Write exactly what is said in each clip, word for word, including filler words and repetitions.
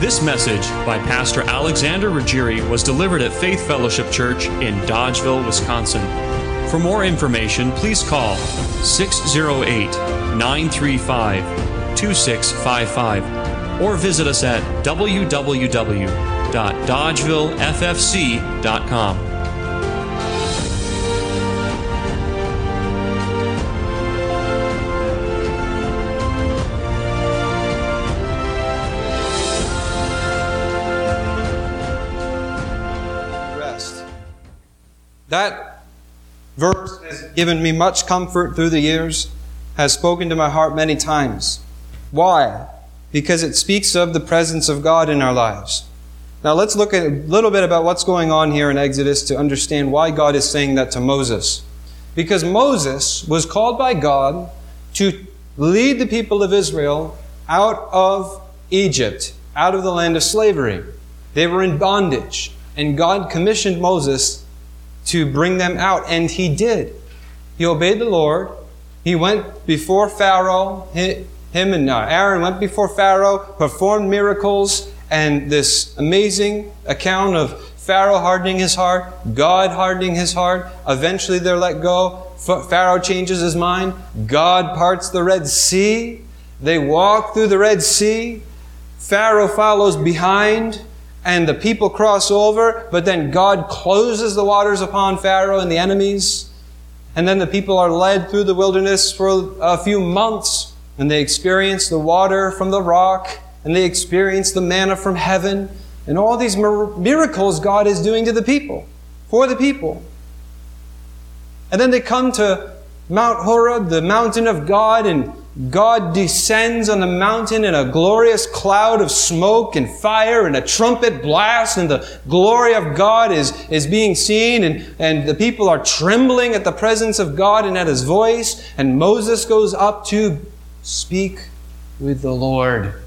This message by Pastor Alexander Ruggieri was delivered at Faith Fellowship Church in Dodgeville, Wisconsin. For more information, please call six oh eight, nine three five, two six five five or visit us at w w w dot dodgeville f f c dot com. That verse has given me much comfort through the years, has spoken to my heart many times. Why? Because it speaks of the presence of God in our lives. Now let's look at a little bit about what's going on here in Exodus to understand why God is saying that to Moses. Because Moses was called by God to lead the people of Israel out of Egypt, out of the land of slavery. They were in bondage, and God commissioned Moses to bring them out, and he did. He obeyed the Lord. He went before Pharaoh. Him and Aaron went before Pharaoh, performed miracles, and this amazing account of Pharaoh hardening his heart, God hardening his heart. Eventually they're let go. Pharaoh changes his mind. God parts the Red Sea. They walk through the Red Sea. Pharaoh follows behind, and the people cross over, but then God closes the waters upon Pharaoh and the enemies. And then the people are led through the wilderness for a few months, and they experience the water from the rock, and they experience the manna from heaven, and all these miracles God is doing to the people, for the people. And then they come to Mount Horeb, the mountain of God, and God descends on the mountain in a glorious cloud of smoke and fire and a trumpet blast, and the glory of God is, is being seen, and, and the people are trembling at the presence of God and at His voice, and Moses goes up to speak with the Lord.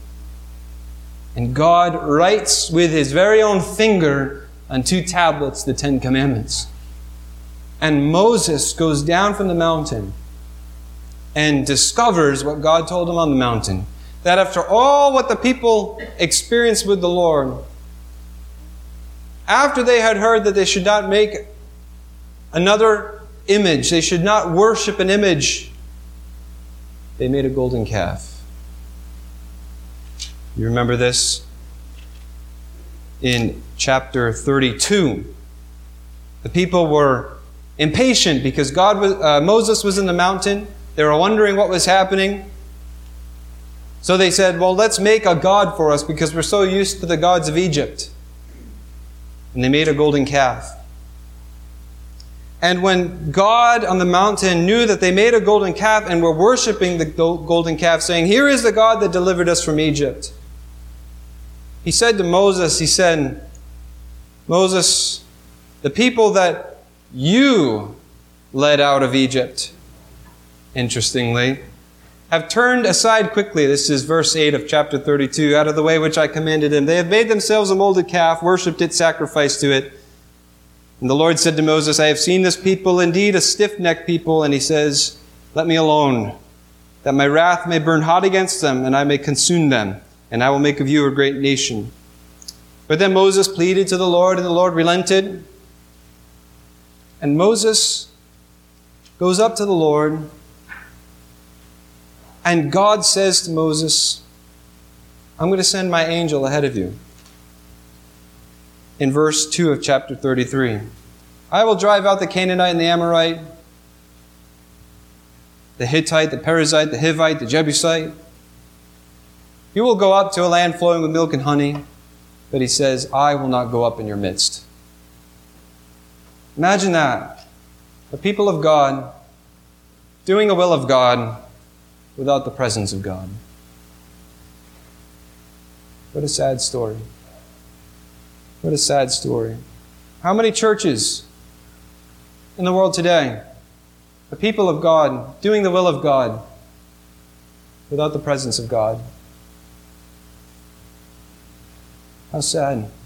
And God writes with His very own finger on two tablets the Ten Commandments. And Moses goes down from the mountain and discovers what God told him on the mountain. That after all what the people experienced with the Lord, after they had heard that they should not make another image, they should not worship an image, they made a golden calf. You remember this? In chapter thirty-two, the people were impatient because God was, uh, Moses was in the mountain. They were wondering what was happening. So they said, well, let's make a god for us because we're so used to the gods of Egypt. And they made a golden calf. And when God on the mountain knew that they made a golden calf and were worshiping the golden calf, saying, here is the God that delivered us from Egypt, He said to Moses, He said, Moses, the people that you led out of Egypt, interestingly, have turned aside quickly. This is verse eight of chapter thirty-two. Out of the way which I commanded them. They have made themselves a molded calf, worshipped it, sacrificed to it. And the Lord said to Moses, I have seen this people, indeed a stiff-necked people. And He says, let me alone, that my wrath may burn hot against them, and I may consume them, and I will make of you a great nation. But then Moses pleaded to the Lord, and the Lord relented. And Moses goes up to the Lord, and God says to Moses, I'm going to send my angel ahead of you. In verse two of chapter thirty-three, I will drive out the Canaanite and the Amorite, the Hittite, the Perizzite, the Hivite, the Jebusite. You will go up to a land flowing with milk and honey, but He says, I will not go up in your midst. Imagine that. The people of God doing the will of God without the presence of God. What a sad story. What a sad story. How many churches in the world today, the people of God, doing the will of God without the presence of God? How sad. And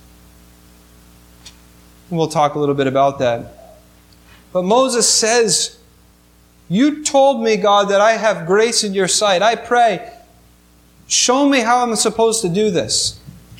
we'll talk a little bit about that. But Moses says, you told me, God, that I have grace in your sight. I pray, Show me how I'm supposed to do this.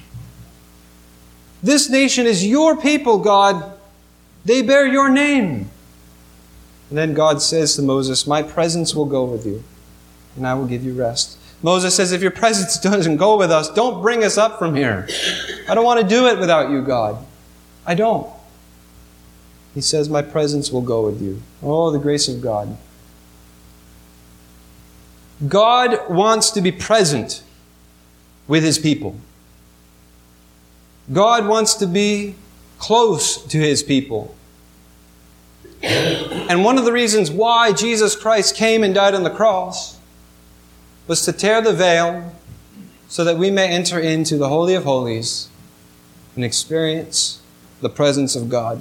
This nation is your people, God. They bear your name. And then God says to Moses, my presence will go with you, and I will give you rest. Moses says, if your presence doesn't go with us, don't bring us up from here. I don't want to do it without you, God. I don't. He says, my presence will go with you. Oh, the grace of God. God wants to be present with His people. God wants to be close to His people. And one of the reasons why Jesus Christ came and died on the cross was to tear the veil so that we may enter into the Holy of Holies and experience the presence of God.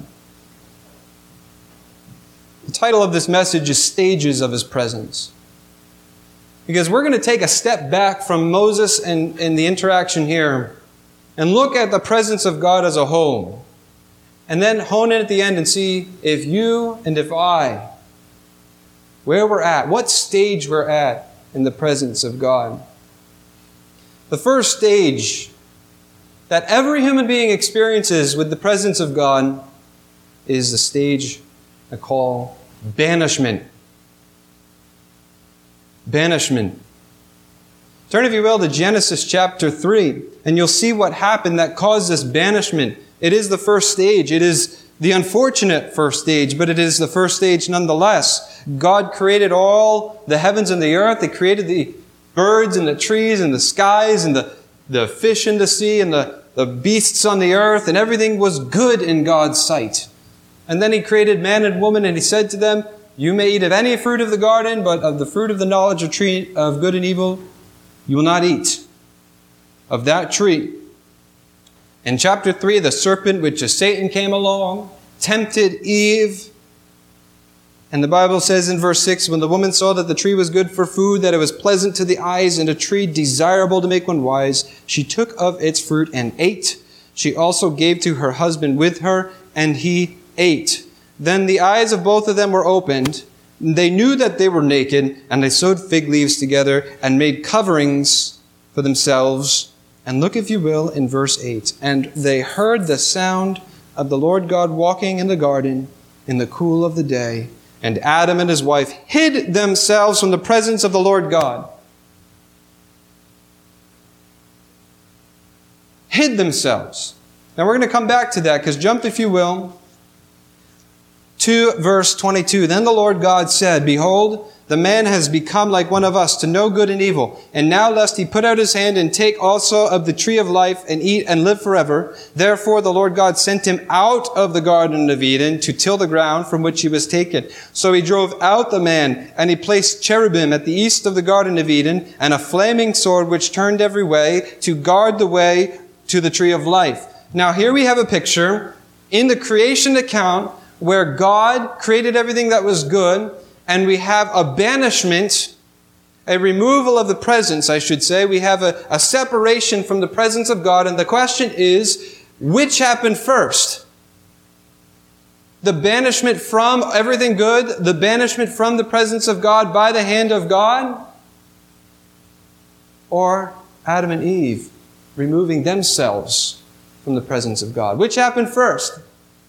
The title of this message is Stages of His Presence. Because we're going to take a step back from Moses and, and the interaction here and look at the presence of God as a whole. And then hone in at the end and see if you and if I, where we're at, what stage we're at in the presence of God. The first stage that every human being experiences with the presence of God is the stage I call banishment. Banishment. Turn, if you will, to Genesis chapter three, and you'll see what happened that caused this banishment. It is the first stage. It is the unfortunate first stage, but it is the first stage nonetheless. God created all the heavens and the earth. He created the birds and the trees and the skies and the, the fish in the sea and the, the beasts on the earth, and everything was good in God's sight. And then He created man and woman, and He said to them, you may eat of any fruit of the garden, but of the fruit of the knowledge of tree of good and evil, you will not eat of that tree. In chapter three, the serpent, which is Satan, came along, tempted Eve. And the Bible says in verse six, when the woman saw that the tree was good for food, that it was pleasant to the eyes, and a tree desirable to make one wise, she took of its fruit and ate. She also gave to her husband with her, and he ate. Then the eyes of both of them were opened. They knew that they were naked, and they sewed fig leaves together and made coverings for themselves. And look, if you will, in verse eight. And they heard the sound of the Lord God walking in the garden in the cool of the day. And Adam and his wife hid themselves from the presence of the Lord God. Hid themselves. Now we're going to come back to that, because jump, if you will, to verse twenty-two. Then the Lord God said, behold, the man has become like one of us to know good and evil. And now lest he put out his hand and take also of the tree of life and eat and live forever. Therefore the Lord God sent him out of the Garden of Eden to till the ground from which he was taken. So he drove out the man, and he placed cherubim at the east of the Garden of Eden, and a flaming sword which turned every way to guard the way to the tree of life. Now here we have a picture in the creation account where God created everything that was good, and we have a banishment, a removal of the presence, I should say. We have a, a separation from the presence of God, and the question is, which happened first? The banishment from everything good, the banishment from the presence of God by the hand of God, or Adam and Eve removing themselves from the presence of God? Which happened first?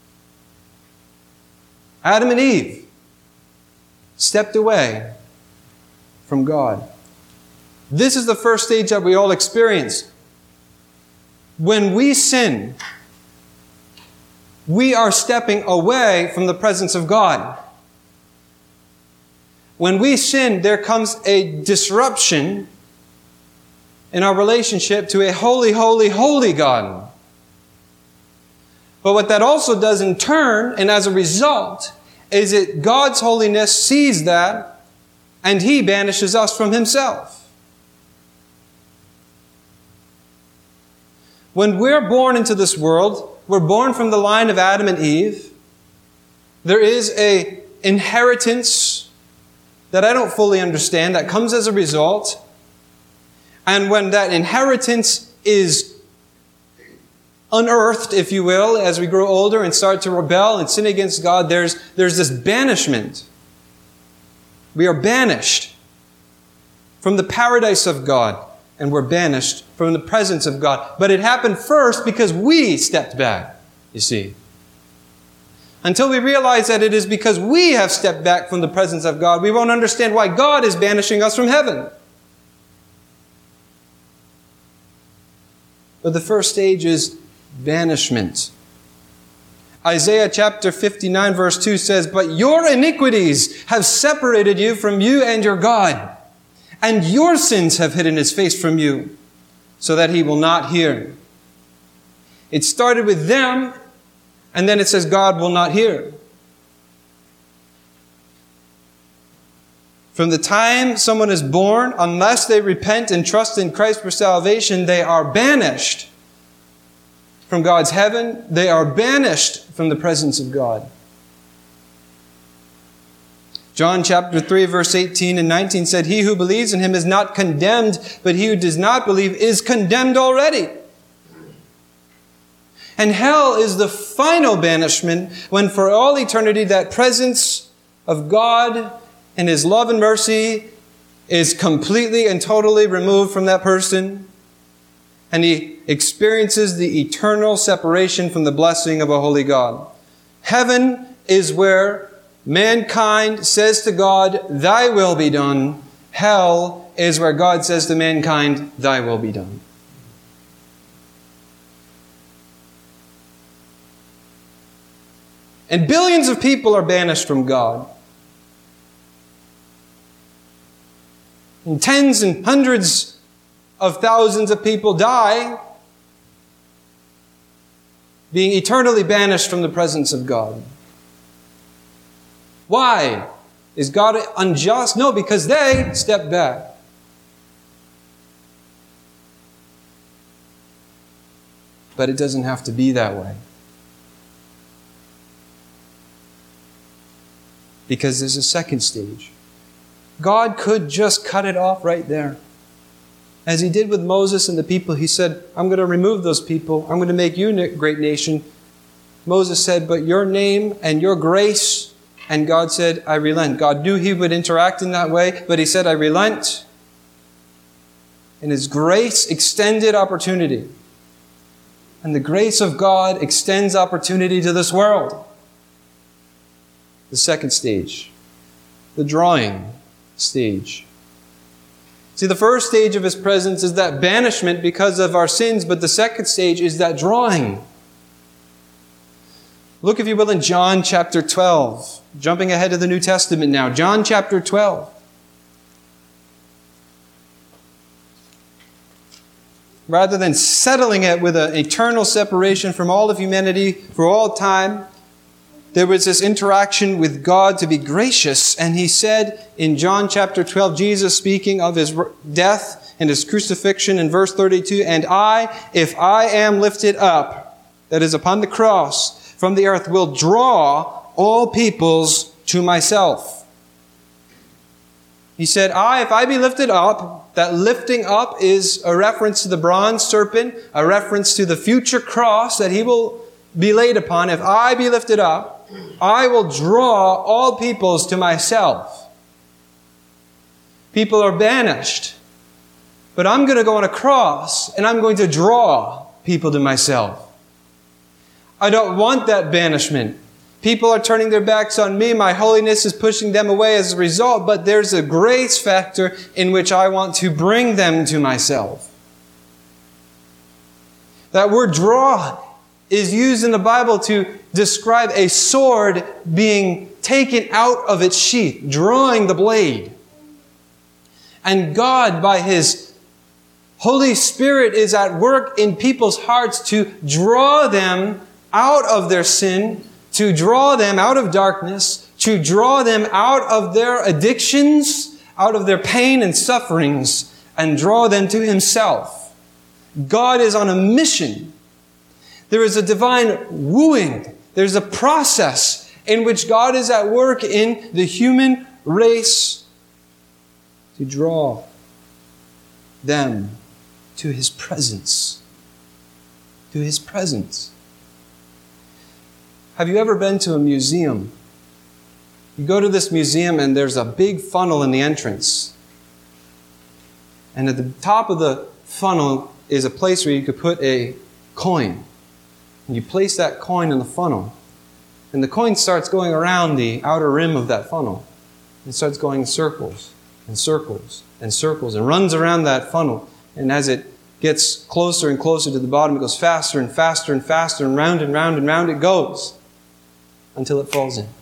Adam and Eve stepped away from God. This is the first stage that we all experience. When we sin, we are stepping away from the presence of God. When we sin, there comes a disruption in our relationship to a holy, holy, holy God. But what that also does in turn, and as a result, is that God's holiness sees that, and He banishes us from Himself. When we're born into this world, we're born from the line of Adam and Eve. There is an inheritance that I don't fully understand that comes as a result. And when that inheritance is unearthed, if you will, as we grow older and start to rebel and sin against God, there's, there's this banishment. We are banished from the paradise of God. and were banished from the presence of God. But it happened first because we stepped back, you see. Until we realize that it is because we have stepped back from the presence of God, we won't understand why God is banishing us from heaven. But the first stage is banishment. Isaiah chapter fifty-nine verse two says, "But your iniquities have separated you from you and your God, and your sins have hidden His face from you, so that He will not hear." It started with them, and then it says God will not hear. From the time someone is born, unless they repent and trust in Christ for salvation, they are banished from God's heaven. They are banished from the presence of God. John chapter three verse eighteen and nineteen said, "He who believes in Him is not condemned, but he who does not believe is condemned already." And hell is the final banishment, when for all eternity that presence of God and His love and mercy is completely and totally removed from that person, and he experiences the eternal separation from the blessing of a holy God. Heaven is where mankind says to God, "Thy will be done." Hell is where God says to mankind, "Thy will be done." And billions of people are banished from God. And tens and hundreds of thousands of people die, being eternally banished from the presence of God. Why? Is God unjust? No, because they stepped back. But it doesn't have to be that way. Because there's a second stage. God could just cut it off right there. As He did with Moses and the people, He said, "I'm going to remove those people. I'm going to make you a great nation." Moses said, "But your name and your grace," and God said, "I relent." God knew He would interact in that way, but He said, "I relent." And His grace extended opportunity. And the grace of God extends opportunity to this world. The second stage, the drawing stage. See, the first stage of His presence is that banishment because of our sins, but the second stage is that drawing. Look, if you will, in John chapter twelve. Jumping ahead to the New Testament now. John chapter twelve. Rather than settling it with an eternal separation from all of humanity for all time, there was this interaction with God to be gracious. And He said in John chapter twelve, Jesus speaking of His death and His crucifixion in verse thirty-two, "And I, if I am lifted up," that is upon the cross, "from the earth, will draw all peoples to myself." He said, "I, if I be lifted up," that lifting up is a reference to the bronze serpent, a reference to the future cross that He will be laid upon. "If I be lifted up, I will draw all peoples to myself." People are banished. But I'm going to go on a cross and I'm going to draw people to myself. I don't want that banishment. People are turning their backs on me. My holiness is pushing them away as a result. But there's a grace factor in which I want to bring them to myself. That word draw is used in the Bible to describe a sword being taken out of its sheath, drawing the blade. And God, by His Holy Spirit, is at work in people's hearts to draw them out of their sin, to draw them out of darkness, to draw them out of their addictions, out of their pain and sufferings, and draw them to Himself. God is on a mission. There is a divine wooing. There's a process in which God is at work in the human race to draw them to His presence. To His presence. Have you ever been to a museum? You go to this museum and there's a big funnel in the entrance. And at the top of the funnel is a place where you could put a coin. And you place that coin in the funnel. And the coin starts going around the outer rim of that funnel. And starts going in circles and circles and circles and runs around that funnel. And as it gets closer and closer to the bottom, it goes faster and faster and faster and round and round and round it goes until it falls in.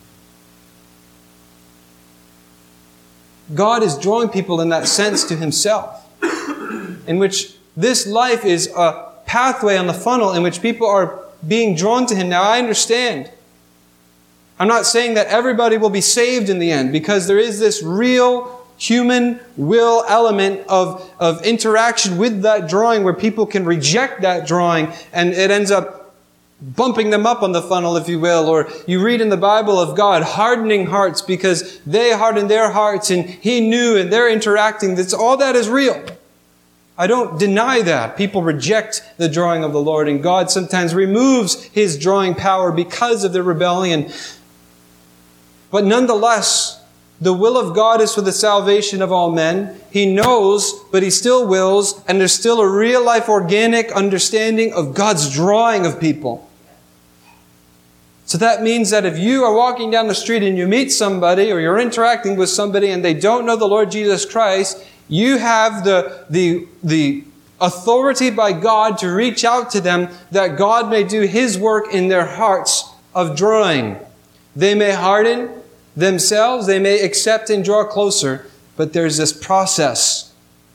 God is drawing people in that sense to Himself, in which this life is a pathway on the funnel in which people are being drawn to Him. Now, I understand. I'm not saying that everybody will be saved in the end, because there is this real human will element of, of interaction with that drawing where people can reject that drawing and it ends up bumping them up on the funnel, if you will. Or you read in the Bible of God hardening hearts because they hardened their hearts and He knew and they're interacting. That's all that is real. I don't deny that. People reject the drawing of the Lord, and God sometimes removes His drawing power because of their rebellion. But nonetheless, the will of God is for the salvation of all men. He knows, but He still wills, and there's still a real life organic understanding of God's drawing of people. So that means that if you are walking down the street and you meet somebody or you're interacting with somebody and they don't know the Lord Jesus Christ, you have the, the, the authority by God to reach out to them that God may do His work in their hearts of drawing. They may harden themselves, they may accept and draw closer, but there's this process.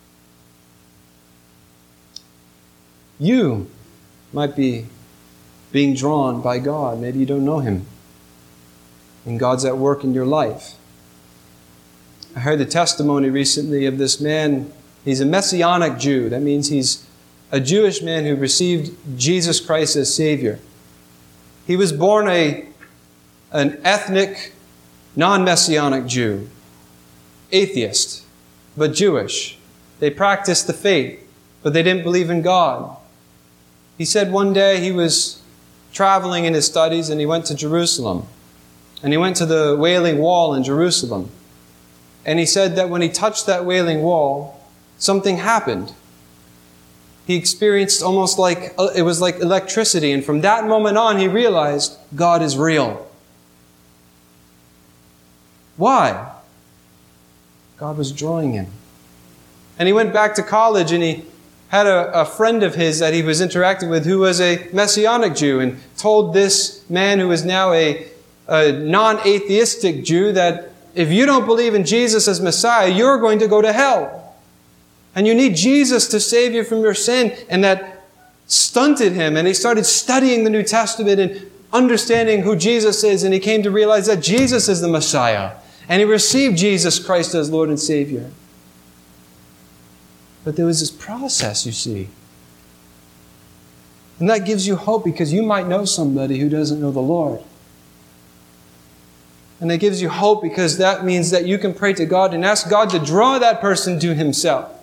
You might be being drawn by God. Maybe you don't know Him. And God's at work in your life. I heard the testimony recently of this man. He's a Messianic Jew. That means he's a Jewish man who received Jesus Christ as Savior. He was born a, an ethnic, non-Messianic Jew. Atheist, but Jewish. They practiced the faith, but they didn't believe in God. He said one day he was traveling in his studies and he went to Jerusalem. And he went to the Wailing Wall in Jerusalem. And he said that when he touched that Wailing Wall, something happened. He experienced almost like, it was like electricity. And from that moment on, he realized God is real. Why? God was drawing him. And he went back to college and he had a, a friend of his that he was interacting with who was a Messianic Jew, and told this man who is now a, a non-atheistic Jew that if you don't believe in Jesus as Messiah, you're going to go to hell. And you need Jesus to save you from your sin. And that stunted him. And he started studying the New Testament and understanding who Jesus is. And he came to realize that Jesus is the Messiah. And he received Jesus Christ as Lord and Savior. But there was this process, you see. And that gives you hope, because you might know somebody who doesn't know the Lord. And it gives you hope because that means that you can pray to God and ask God to draw that person to Himself.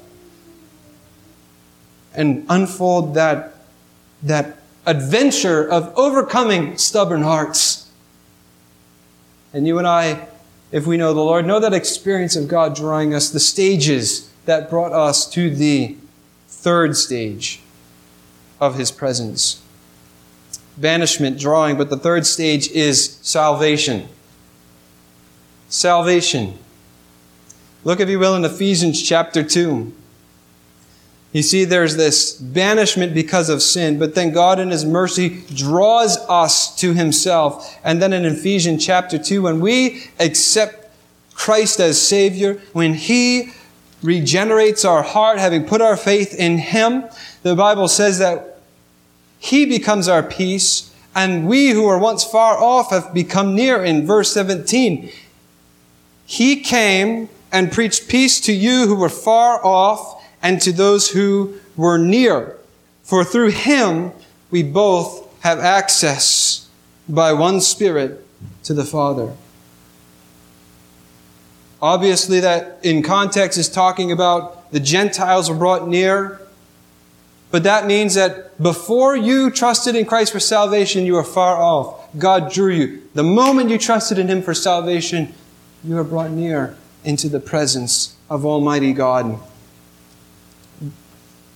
And unfold that, that adventure of overcoming stubborn hearts. And you and I, if we know the Lord, know that experience of God drawing us, the stages that brought us to the third stage of His presence. Banishment, drawing, but the third stage is salvation. Salvation. Look, if you will, in Ephesians chapter two. You see, there's this banishment because of sin, but then God in His mercy draws us to Himself. And then in Ephesians chapter two, when we accept Christ as Savior, when He regenerates our heart, having put our faith in Him, the Bible says that He becomes our peace, and we who were once far off have become near. In verse seventeen, He came and preached peace to you who were far off, and to those who were near. For through Him we both have access by one Spirit to the Father. Obviously, that in context is talking about the Gentiles were brought near. But that means that before you trusted in Christ for salvation, you were far off. God drew you. The moment you trusted in Him for salvation, you are brought near into the presence of Almighty God.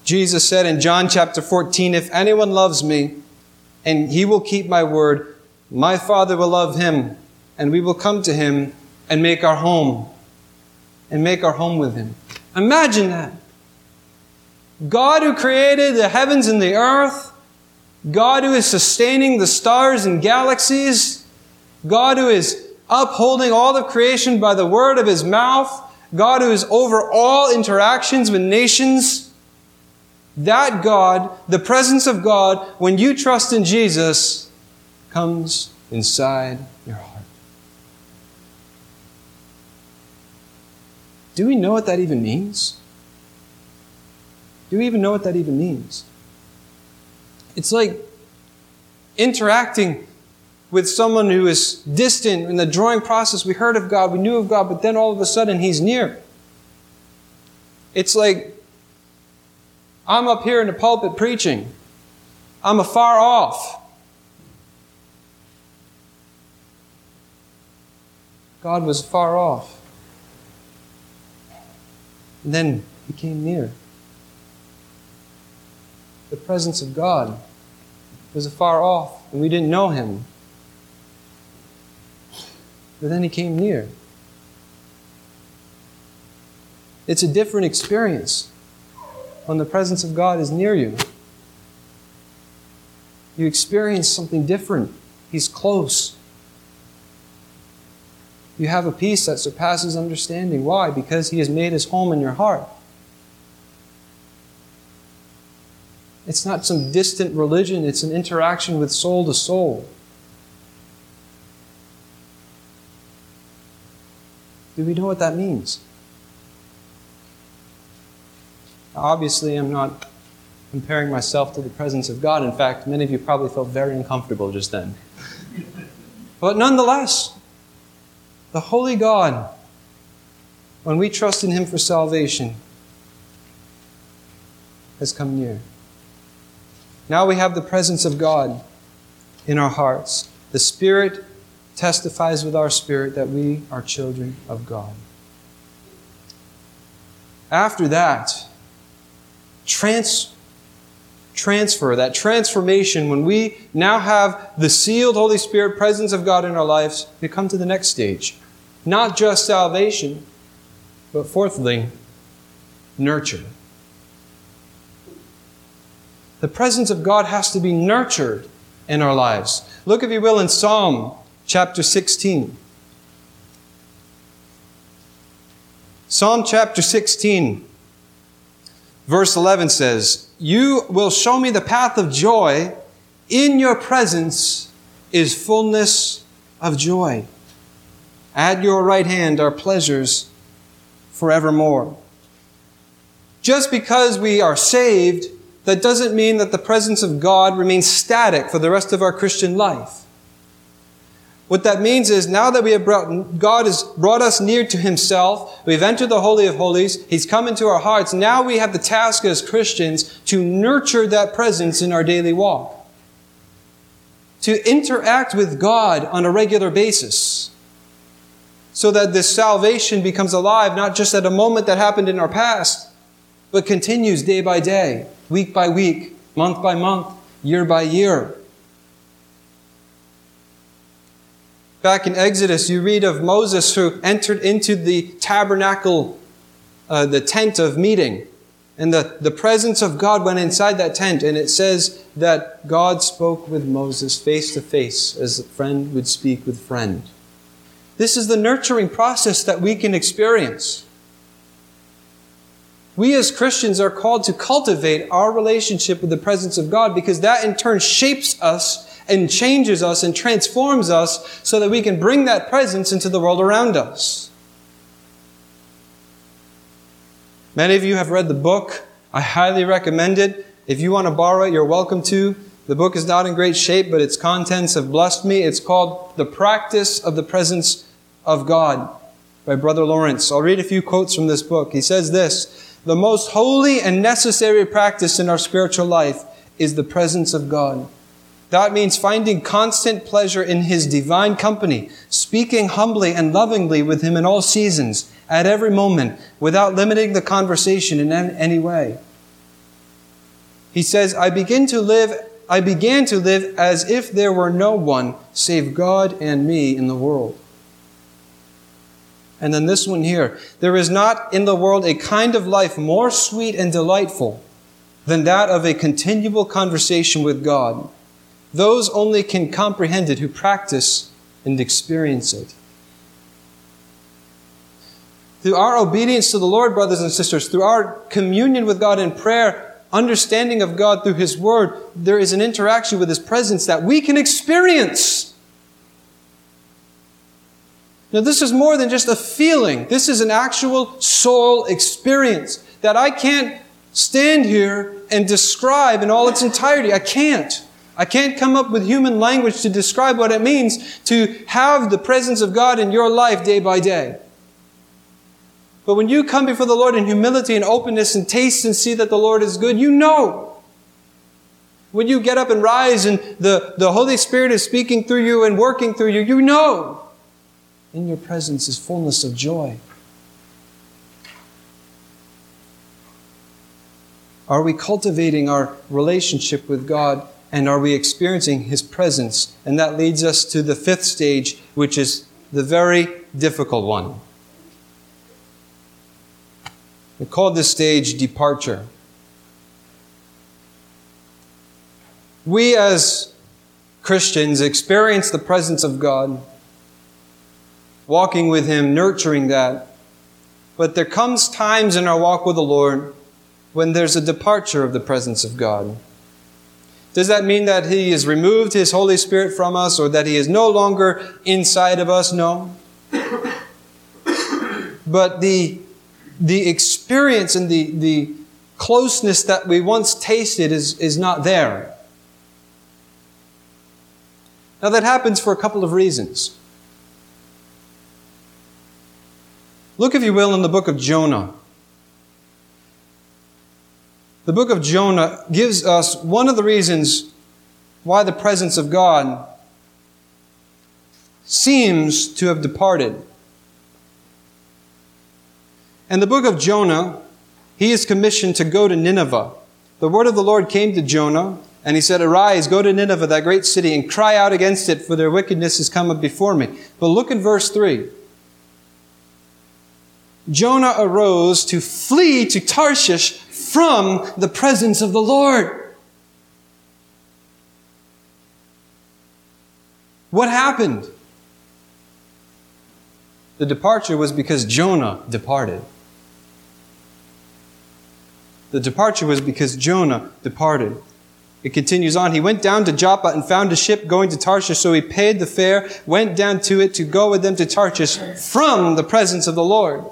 Jesus said in John chapter fourteen, if anyone loves me, and he will keep my word, my Father will love him, and we will come to him and make our home, and make our home with him. Imagine that. God who created the heavens and the earth, God who is sustaining the stars and galaxies, God who is upholding all of creation by the word of his mouth, God who is over all interactions with nations, that God, the presence of God, when you trust in Jesus, comes inside your heart. Do we know what that even means? Do we even know what that even means? It's like interacting with someone who is distant in the drawing process. We heard of God, we knew of God, but then all of a sudden He's near. It's like I'm up here in the pulpit preaching. I'm afar off. God was far off. And then He came near. The presence of God was afar off, and we didn't know Him. But then He came near. It's a different experience when the presence of God is near you. You experience something different. He's close. You have a peace that surpasses understanding. Why? Because He has made His home in your heart. It's not some distant religion. It's an interaction with soul to soul. Do we know what that means? Obviously, I'm not comparing myself to the presence of God. In fact, many of you probably felt very uncomfortable just then. But nonetheless, the Holy God, when we trust in Him for salvation, has come near. Now we have the presence of God in our hearts. The Spirit testifies with our spirit that we are children of God. After that, trans, transfer, that transformation, when we now have the sealed Holy Spirit presence of God in our lives, we come to the next stage. Not just salvation, but fourthly, nurture. The presence of God has to be nurtured in our lives. Look, if you will, in Psalm chapter sixteen. Psalm chapter sixteen, verse eleven says, "You will show me the path of joy. In your presence is fullness of joy. At your right hand are pleasures forevermore." Just because we are saved, that doesn't mean that the presence of God remains static for the rest of our Christian life. What that means is, now that we have brought, God has brought us near to Himself, we've entered the Holy of Holies, He's come into our hearts, now we have the task as Christians to nurture that presence in our daily walk. To interact with God on a regular basis, so that this salvation becomes alive, not just at a moment that happened in our past, but continues day by day, week by week, month by month, year by year. Back in Exodus, you read of Moses who entered into the tabernacle, uh, the tent of meeting. And the, the presence of God went inside that tent. And it says that God spoke with Moses face to face as a friend would speak with friend. This is the nurturing process that we can experience. We as Christians are called to cultivate our relationship with the presence of God, because that in turn shapes us and changes us and transforms us so that we can bring that presence into the world around us. Many of you have read the book. I highly recommend it. If you want to borrow it, you're welcome to. The book is not in great shape, but its contents have blessed me. It's called The Practice of the Presence of God by Brother Lawrence. I'll read a few quotes from this book. He says this: "The most holy and necessary practice in our spiritual life is the presence of God. That means finding constant pleasure in His divine company, speaking humbly and lovingly with Him in all seasons, at every moment, without limiting the conversation in any way. He says, I begin to live, I began to live as if there were no one save God and me in the world. And then this one here, there is not in the world a kind of life more sweet and delightful than that of a continual conversation with God. Those only can comprehend it who practice and experience it. Through our obedience to the Lord, brothers and sisters, through our communion with God in prayer, understanding of God through His Word, there is an interaction with His presence that we can experience. Now, this is more than just a feeling. This is an actual soul experience that I can't stand here and describe in all its entirety. I can't. I can't come up with human language to describe what it means to have the presence of God in your life day by day. But when you come before the Lord in humility and openness and taste and see that the Lord is good, you know. When you get up and rise and the, the Holy Spirit is speaking through you and working through you, you know. In your presence is fullness of joy. Are we cultivating our relationship with God, and are we experiencing His presence? And that leads us to the fifth stage, which is the very difficult one. We call this stage departure. We as Christians experience the presence of God, walking with Him, nurturing that. But there comes times in our walk with the Lord when there's a departure of the presence of God. Does that mean that He has removed His Holy Spirit from us, or that He is no longer inside of us? No. But the, the experience and the, the closeness that we once tasted is, is not there. Now that happens for a couple of reasons. Look, if you will, in the book of Jonah. The book of Jonah gives us one of the reasons why the presence of God seems to have departed. In the book of Jonah, he is commissioned to go to Nineveh. The word of the Lord came to Jonah, and he said, "Arise, go to Nineveh, that great city, and cry out against it, for their wickedness has come up before me." But look at verse three. Jonah arose to flee to Tarshish from the presence of the Lord. What happened? The departure was because Jonah departed. The departure was because Jonah departed. It continues on. He went down to Joppa and found a ship going to Tarshish, so he paid the fare, went down to it to go with them to Tarshish from the presence of the Lord.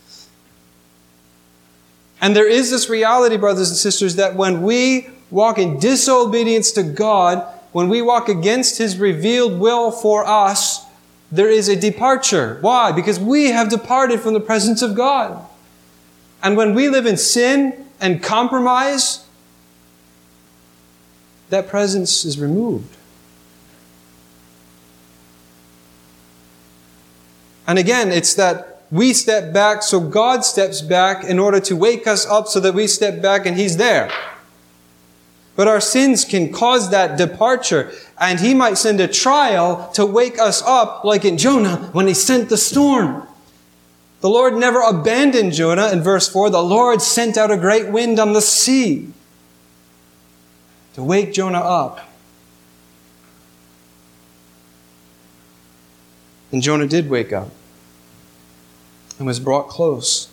And there is this reality, brothers and sisters, that when we walk in disobedience to God, when we walk against His revealed will for us, there is a departure. Why? Because we have departed from the presence of God. And when we live in sin and compromise, that presence is removed. And again, it's that we step back, so God steps back in order to wake us up so that we step back and He's there. But our sins can cause that departure, and He might send a trial to wake us up, like in Jonah when He sent the storm. The Lord never abandoned Jonah. In verse four, the Lord sent out a great wind on the sea to wake Jonah up. And Jonah did wake up and was brought close.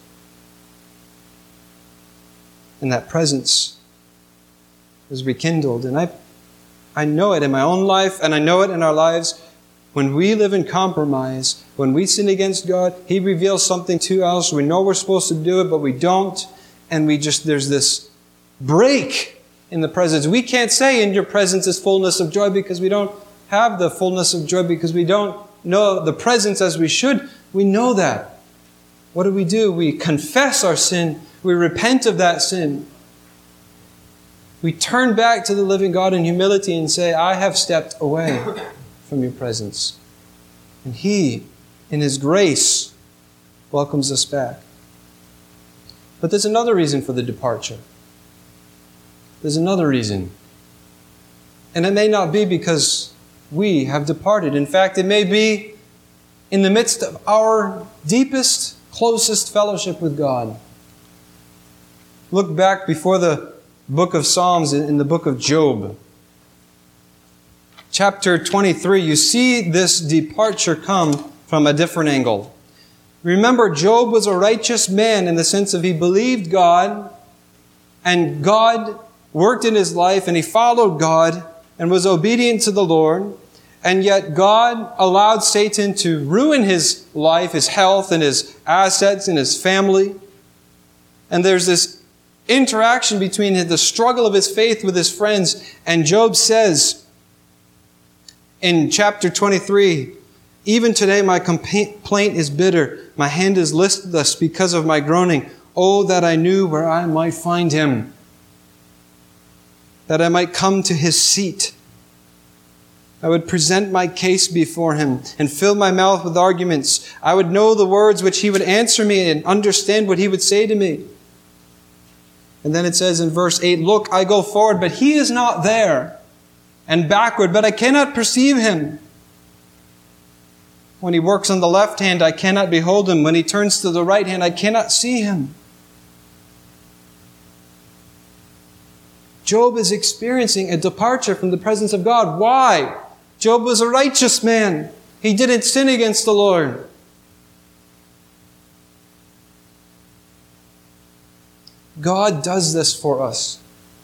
And that presence was rekindled. And I, I know it in my own life, and I know it in our lives. When we live in compromise, when we sin against God, He reveals something to us. We know we're supposed to do it, but we don't. And we just, there's this break in the presence. We can't say in your presence is fullness of joy, because we don't have the fullness of joy, because we don't know the presence as we should. We know that. What do we do? We confess our sin. We repent of that sin. We turn back to the living God in humility and say, I have stepped away from your presence. And He, in His grace, welcomes us back. But there's another reason for the departure. there's another reason. And it may not be because we have departed. In fact, it may be in the midst of our deepest, closest fellowship with God. Look back before the book of Psalms in the book of Job. Chapter twenty-three, you see this departure come from a different angle. Remember, Job was a righteous man in the sense of he believed God, and God worked in his life, and he followed God and was obedient to the Lord. And yet God allowed Satan to ruin his life, his health, and his assets, and his family. And there's this interaction between the struggle of his faith with his friends. And Job says in chapter twenty-three, "Even today my complaint is bitter. My hand is listless because of my groaning. Oh, that I knew where I might find him, that I might come to his seat. I would present my case before him and fill my mouth with arguments. I would know the words which he would answer me and understand what he would say to me." And then it says in verse eight, "Look, I go forward, but he is not there, and backward, but I cannot perceive him. When he works on the left hand, I cannot behold him. When he turns to the right hand, I cannot see him." Job is experiencing a departure from the presence of God. Why? Job was a righteous man. He didn't sin against the Lord. God does this for us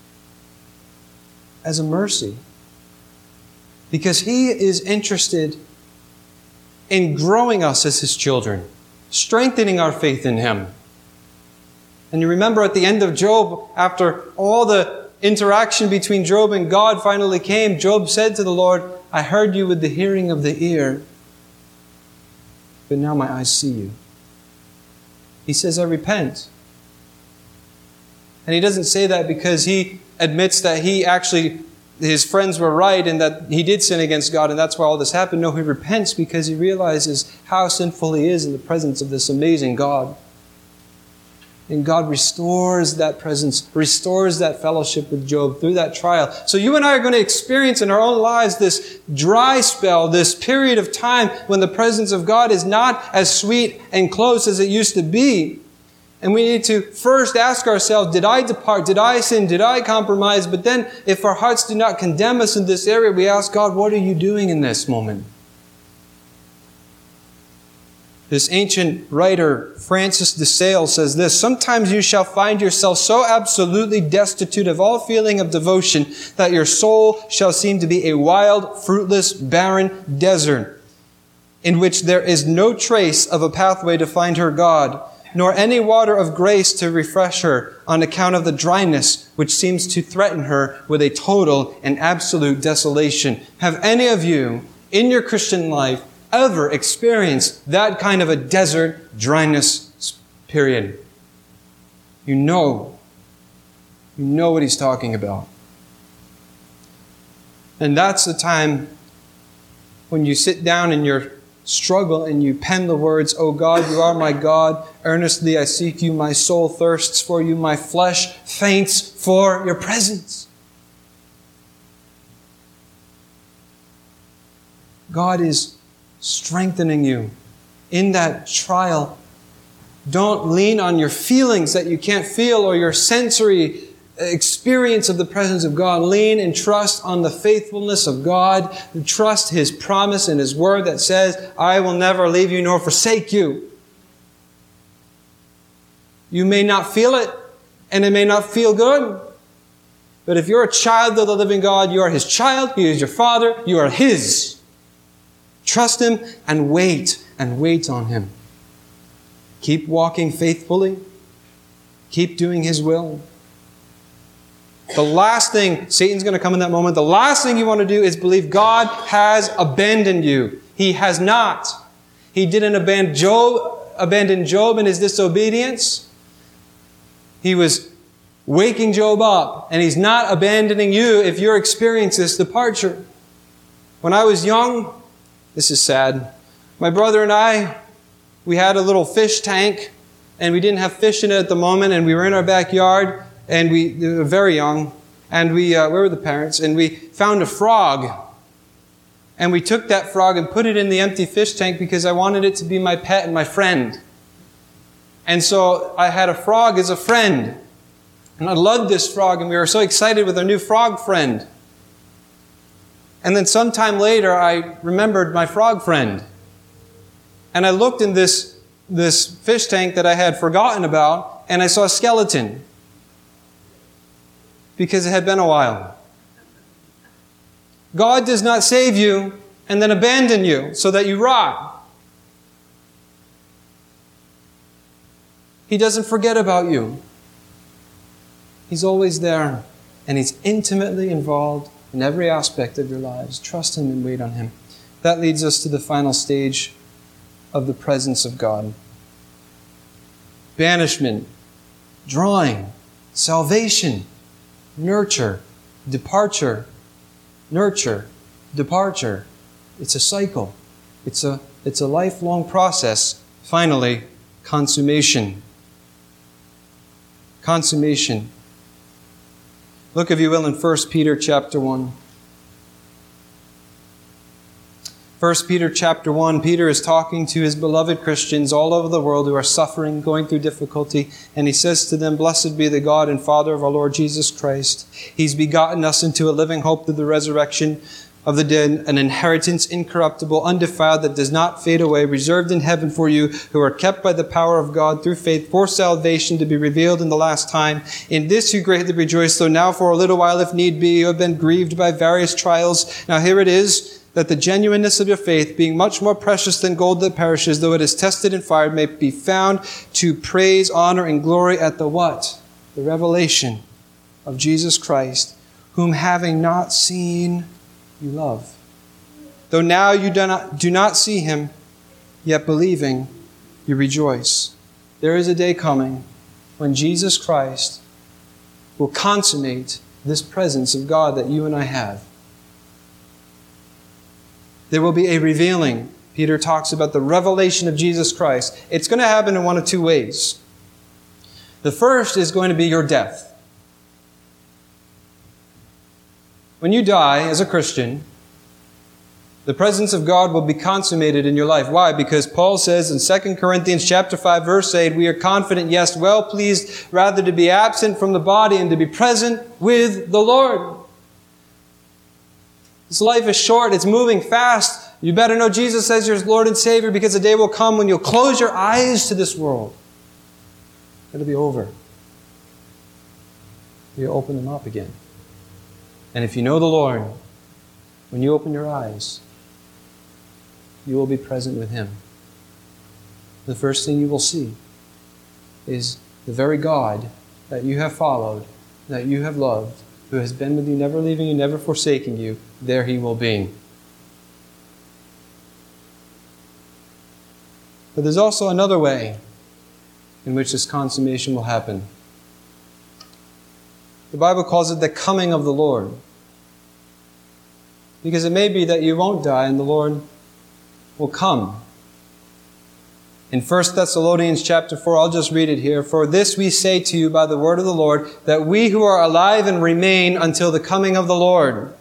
as a mercy, because He is interested in growing us as His children, strengthening our faith in Him. And you remember at the end of Job, after all the interaction between Job and God finally came, Job said to the Lord, "I heard you with the hearing of the ear, but now my eyes see you." He says, "I repent." And he doesn't say that because he admits that he actually, his friends were right and that he did sin against God and that's why all this happened. No, he repents because he realizes how sinful he is in the presence of this amazing God. And God restores that presence, restores that fellowship with Job through that trial. So you and I are going to experience in our own lives this dry spell, this period of time when the presence of God is not as sweet and close as it used to be. And we need to first ask ourselves, did I depart? Did I sin? Did I compromise? But then if our hearts do not condemn us in this area, we ask God, what are you doing in this moment? This ancient writer, Francis de Sales, says this: "Sometimes you shall find yourself so absolutely destitute of all feeling of devotion that your soul shall seem to be a wild, fruitless, barren desert in which there is no trace of a pathway to find her God, nor any water of grace to refresh her on account of the dryness which seems to threaten her with a total and absolute desolation." Have any of you in your Christian life ever experienced that kind of a desert dryness period? You know. You know what he's talking about. And that's the time when you sit down in your struggle and you pen the words, "O God, you are my God. Earnestly I seek you. My soul thirsts for you. My flesh faints for your presence." God is strengthening you in that trial. Don't lean on your feelings that you can't feel or your sensory experience of the presence of God. Lean and trust on the faithfulness of God. Trust His promise and His word that says, "I will never leave you nor forsake you." You may not feel it, and it may not feel good. But if you're a child of the living God, you are His child, He is your Father, you are His. Trust Him and wait, and wait on Him. Keep walking faithfully. Keep doing His will. The last thing, Satan's going to come in that moment, the last thing you want to do is believe God has abandoned you. He has not. He didn't abandon Job, abandon Job in his disobedience. He was waking Job up, and He's not abandoning you if you're experiencing this departure. When I was young, this is sad, my brother and I, we had a little fish tank, and we didn't have fish in it at the moment, and we were in our backyard, and we, we were very young, And we, uh, where were the parents? And we found a frog. And we took that frog and put it in the empty fish tank because I wanted it to be my pet and my friend. And so I had a frog as a friend. And I loved this frog, and we were so excited with our new frog friend. And then sometime later, I remembered my frog friend. And I looked in this, this fish tank that I had forgotten about, and I saw a skeleton. Because it had been a while. God does not save you and then abandon you so that you rot. He doesn't forget about you. He's always there, and He's intimately involved in every aspect of your lives. Trust Him and wait on Him. That leads us to the final stage of the presence of God. Banishment, drawing, salvation, nurture, departure, nurture, departure. It's a cycle. It's a, it's a lifelong process. Finally, consummation. Consummation. Look, if you will, in First Peter chapter one. First Peter chapter one, Peter is talking to his beloved Christians all over the world who are suffering, going through difficulty, and he says to them, "Blessed be the God and Father of our Lord Jesus Christ. He's begotten us into a living hope through the resurrection of the dead, an inheritance incorruptible, undefiled, that does not fade away, reserved in heaven for you, who are kept by the power of God through faith for salvation to be revealed in the last time. In this you greatly rejoice, though now for a little while, if need be, you have been grieved by various trials. Now here it is, that the genuineness of your faith, being much more precious than gold that perishes, though it is tested in fire, may be found to praise, honor, and glory at the what? The revelation of Jesus Christ, whom having not seen, you love. Though now you do not, do not see Him, yet believing, you rejoice. There is a day coming when Jesus Christ will consummate this presence of God that you and I have. There will be a revealing. Peter talks about the revelation of Jesus Christ. It's going to happen in one of two ways. The first is going to be your death. When you die as a Christian, the presence of God will be consummated in your life. Why? Because Paul says in Second Corinthians chapter five, verse eight, we are confident, yes, well pleased, rather to be absent from the body and to be present with the Lord. This life is short. It's moving fast. You better know Jesus as your Lord and Savior, because a day will come when you'll close your eyes to this world. It'll be over. You'll open them up again. And if you know the Lord, when you open your eyes, you will be present with Him. The first thing you will see is the very God that you have followed, that you have loved, who has been with you, never leaving you, never forsaking you. There He will be. But there's also another way in which this consummation will happen. The Bible calls it the coming of the Lord. Because it may be that you won't die and the Lord will come. In First Thessalonians chapter four, I'll just read it here. For this we say to you by the word of the Lord, that we who are alive and remain until the coming of the Lord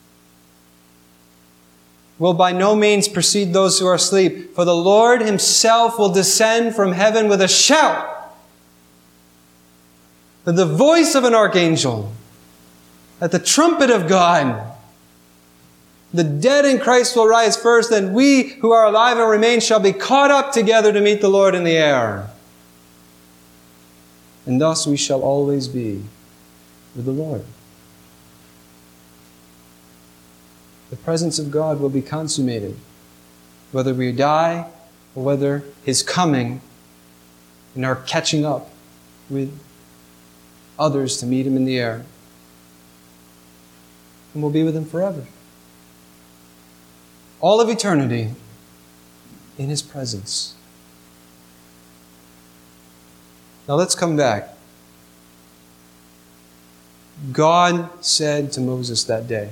will by no means precede those who are asleep. For the Lord Himself will descend from heaven with a shout, with the voice of an archangel, at the trumpet of God. The dead in Christ will rise first, and we who are alive and remain shall be caught up together to meet the Lord in the air. And thus we shall always be with the Lord. The presence of God will be consummated, whether we die or whether His coming and our catching up with others to meet Him in the air. And we'll be with Him forever. All of eternity in His presence. Now let's come back. God said to Moses that day,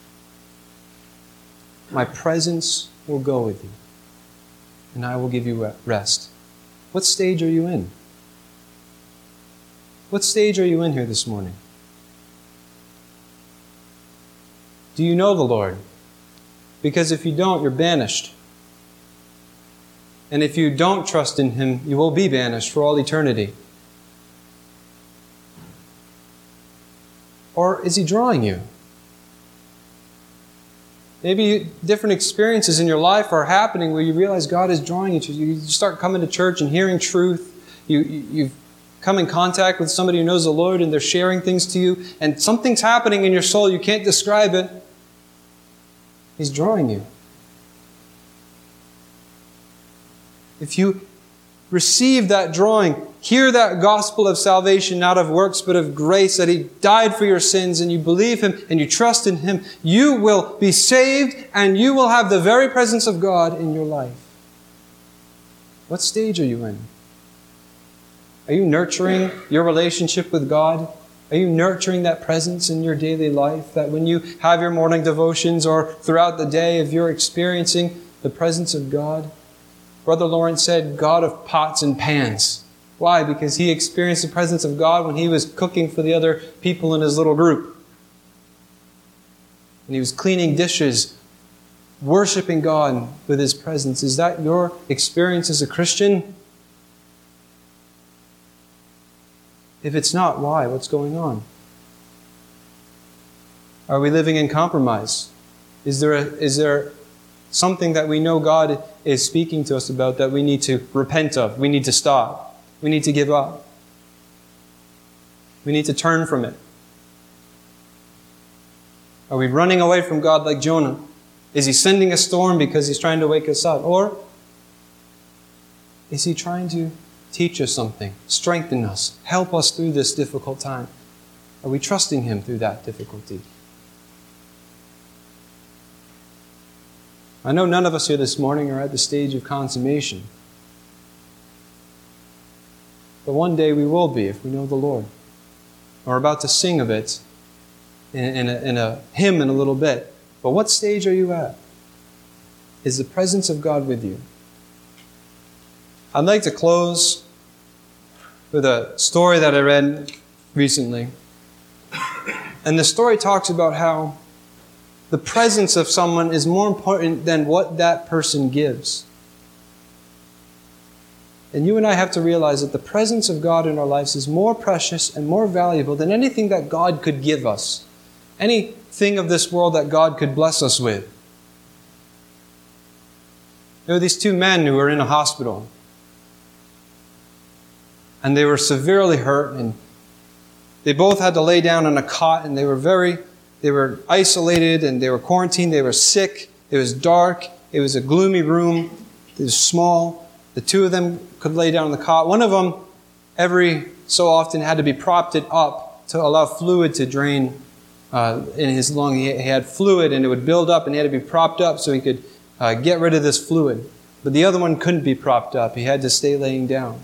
my presence will go with you, and I will give you rest. What stage are you in? What stage are you in here this morning? Do you know the Lord? Because if you don't, you're banished. And if you don't trust in Him, you will be banished for all eternity. Or is He drawing you? Maybe different experiences in your life are happening where you realize God is drawing you to you. You start coming to church and hearing truth. You, you, you've come in contact with somebody who knows the Lord and they're sharing things to you. And something's happening in your soul. You can't describe it. He's drawing you. If you receive that drawing, hear that gospel of salvation, not of works, but of grace, that He died for your sins, and you believe Him and you trust in Him, you will be saved and you will have the very presence of God in your life. What stage are you in? Are you nurturing your relationship with God? Are you nurturing that presence in your daily life? That when you have your morning devotions or throughout the day, if you're experiencing the presence of God? Brother Lawrence said, God of pots and pans. Why? Because he experienced the presence of God when he was cooking for the other people in his little group. And he was cleaning dishes, worshiping God with His presence. Is that your experience as a Christian? If it's not, why? What's going on? Are we living in compromise? Is there a, is there something that we know God is speaking to us about that we need to repent of? We need to stop. We need to give up. We need to turn from it. Are we running away from God like Jonah? Is He sending a storm because He's trying to wake us up? Or is He trying to teach us something, strengthen us, help us through this difficult time? Are we trusting Him through that difficulty? I know none of us here this morning are at the stage of consummation. But one day we will be if we know the Lord. We're about to sing of it in, in, a, in a hymn in a little bit. But what stage are you at? Is the presence of God with you? I'd like to close with a story that I read recently. And the story talks about how the presence of someone is more important than what that person gives. And you and I have to realize that the presence of God in our lives is more precious and more valuable than anything that God could give us. Anything of this world that God could bless us with. There were these two men who were in a hospital. And they were severely hurt, and they both had to lay down on a cot, and they were very, they were isolated, and they were quarantined, they were sick, it was dark, it was a gloomy room, it was small. The two of them could lay down on the cot. One of them, every so often, had to be propped up to allow fluid to drain uh, in his lung. He, he had fluid, and it would build up, and he had to be propped up so he could uh, get rid of this fluid. But the other one couldn't be propped up. He had to stay laying down.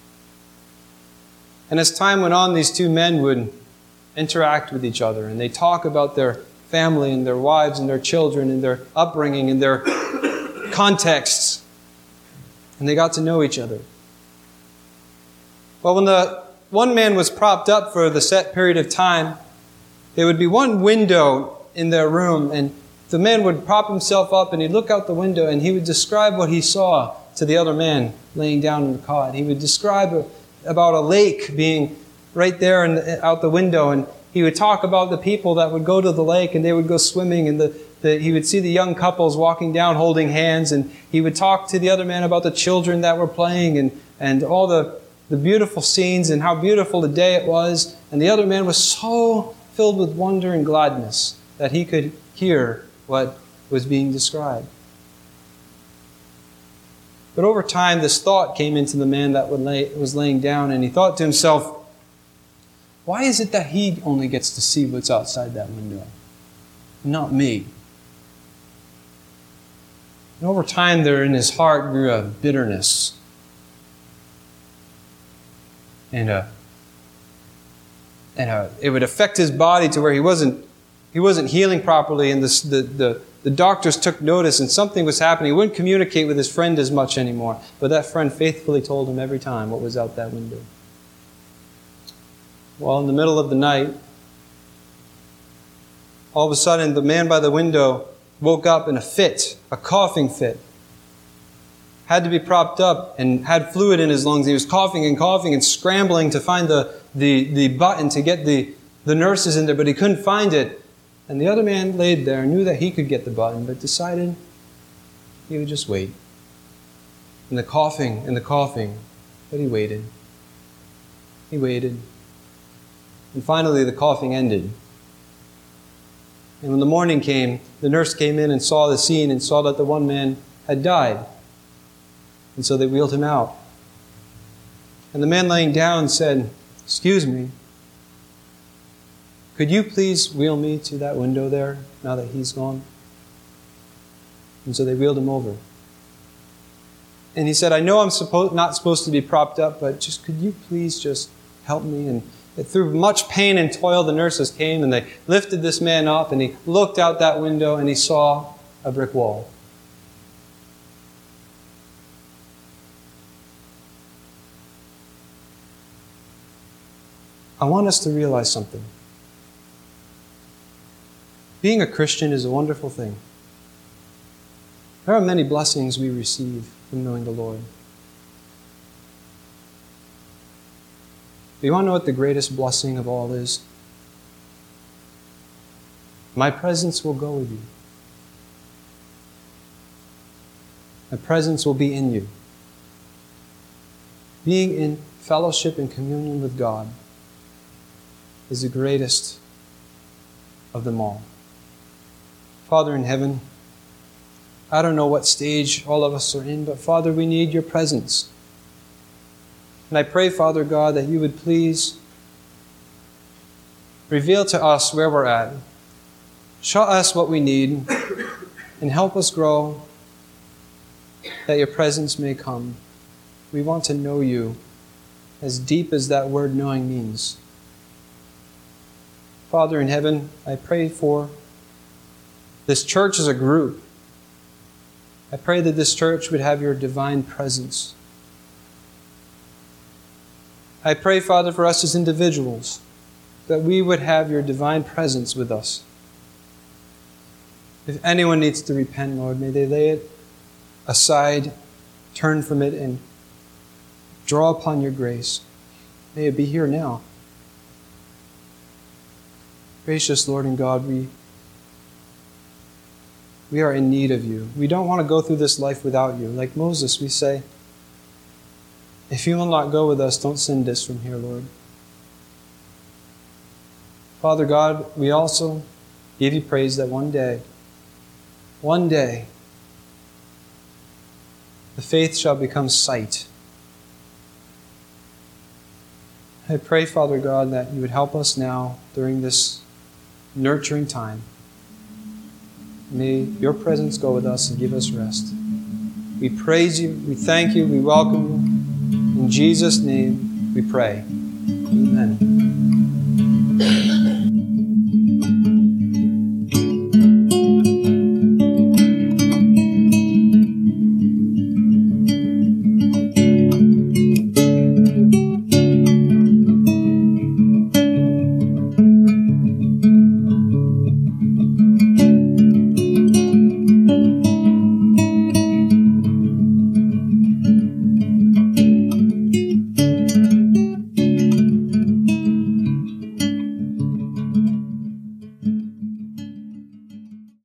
And as time went on, these two men would interact with each other, and they talk about their family and their wives and their children and their upbringing and their contexts. And they got to know each other. Well, when the one man was propped up for the set period of time, there would be one window in their room, and the man would prop himself up and he'd look out the window and he would describe what he saw to the other man laying down in the cot. He would describe a about a lake being right there and out the window, and he would talk about the people that would go to the lake and they would go swimming, and the, the, he would see the young couples walking down holding hands, and he would talk to the other man about the children that were playing and, and all the, the beautiful scenes and how beautiful the day it was. And the other man was so filled with wonder and gladness that he could hear what was being described. But over time, this thought came into the man that was laying down, and he thought to himself, why is it that he only gets to see what's outside that window, not me? And over time, there in his heart grew a bitterness and a, and a, it would affect his body to where he wasn't he wasn't healing properly, and this, the the The doctors took notice and something was happening. He wouldn't communicate with his friend as much anymore. But that friend faithfully told him every time what was out that window. Well, in the middle of the night, all of a sudden the man by the window woke up in a fit, a coughing fit. Had to be propped up and had fluid in his lungs. He was coughing and coughing and scrambling to find the, the, the button to get the, the nurses in there, but he couldn't find it. And the other man laid there, knew that he could get the button, but decided he would just wait. And the coughing and the coughing, but he waited. He waited. And finally the coughing ended. And when the morning came, the nurse came in and saw the scene and saw that the one man had died. And so they wheeled him out. And the man laying down said, "Excuse me, could you please wheel me to that window there now that he's gone?" And so they wheeled him over. And he said, "I know I'm supposed not supposed to be propped up, but just could you please just help me?" And through much pain and toil, the nurses came and they lifted this man up, and he looked out that window and he saw a brick wall. I want us to realize something. Being a Christian is a wonderful thing. There are many blessings we receive from knowing the Lord. Do you want to know what the greatest blessing of all is? My presence will go with you. My presence will be in you. Being in fellowship and communion with God is the greatest of them all. Father in heaven, I don't know what stage all of us are in, but Father, we need your presence. And I pray, Father God, that you would please reveal to us where we're at. Show us what we need and help us grow that your presence may come. We want to know you as deep as that word knowing means. Father in heaven, I pray for this church as a group. I pray that this church would have your divine presence. I pray, Father, for us as individuals, that we would have your divine presence with us. If anyone needs to repent, Lord, may they lay it aside, turn from it, and draw upon your grace. May it be here now. Gracious Lord and God, we, we are in need of you. We don't want to go through this life without you. Like Moses, we say, if you will not go with us, don't send us from here, Lord. Father God, we also give you praise that one day, one day, the faith shall become sight. I pray, Father God, that you would help us now during this nurturing time. May your presence go with us and give us rest. We praise you, we thank you, we welcome you. In Jesus' name we pray. Amen.